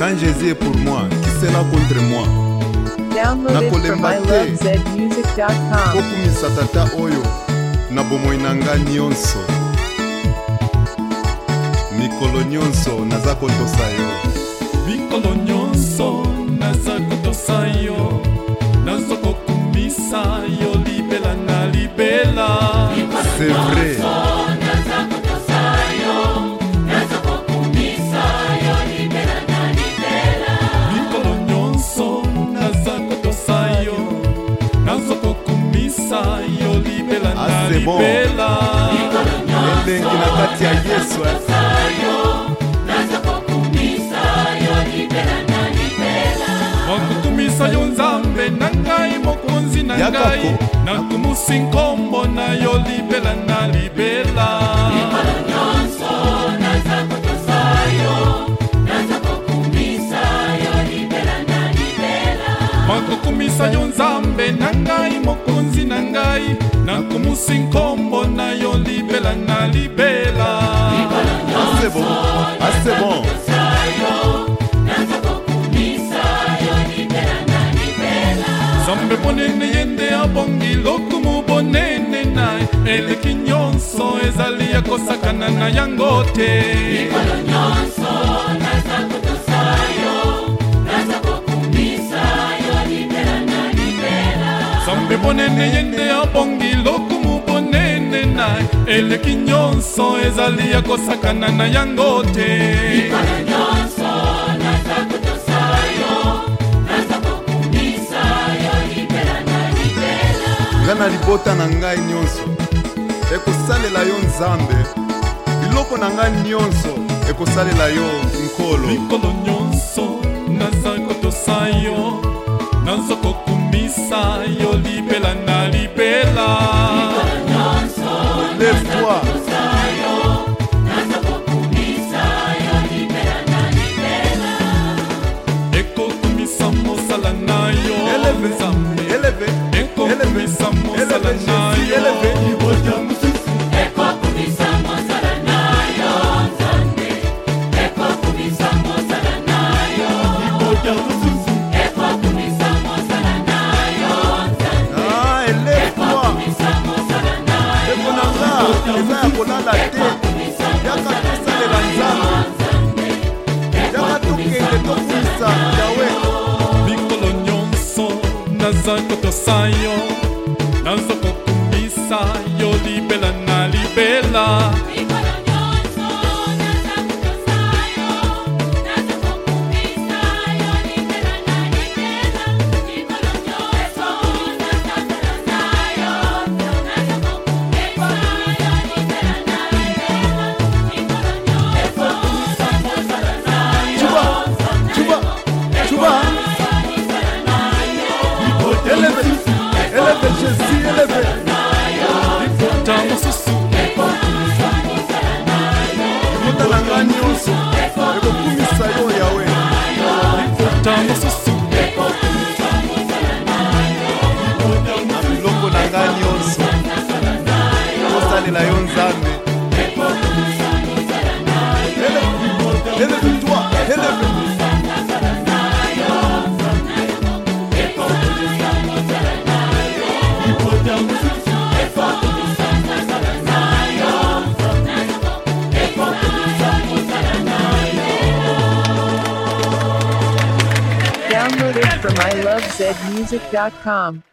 Quand Jésus est pour moi, qui sera contre moi? Download it from ilovezmusic.com. Kokumisa tata oyo na bomoi na nga nyonso. Mikolo nyonso naza kotosa yo. Mikolo nyonso naza kotosa yo. Nazo kokumisa yo libela na libela. C'est vrai. C'est bon. Elengi na kati ya Yesu. Wakukumisa yo Nzambe na ngai mokonzi na ngai. Nakumusi nkombo na yo libela na libela. Wakukumisa yo Nzambe na ngai mokonzi na ngai. Nakumusi nkombo na yo libela na libela. C'est bon, c'est bon. Nzambe bonene yende abongi lokumu bonene na eleki nyonso ezali ya kosakana na yango te. Nzambe bonene yende abongi lokumu bonene na eleki nyonso ezali ya kosakana na yango te. Ngana libota na ngai nyonso ekosalela yo Nzambe. Biloko na ngai nyonso ekosalela yo nkolo. Mikolo nyonso naza kotosa yo. Nazo kokumisa yo libela na libela. Lève-toi. Ekokumisa mosala na yo Nzambe. Ekokumisa mosala na yo. Ekokumisa mosala na yo Nzambe. Ekokumisa mosala na yo. Eza ya kolala te. Yaka tosalela Nzambe. Yaka tokende tokumisa Yawe. Mikolo nyonso naza kotosa yo. Nazo kokumisa yo libela na libela. Élève Jésus, élève. Mota na nga nyonso ekokumisa yo Yawe. Na biloko na nga nyonso kosalela yo Nzambe. Élève-toi, élève. Download it from ilovezmusic.com.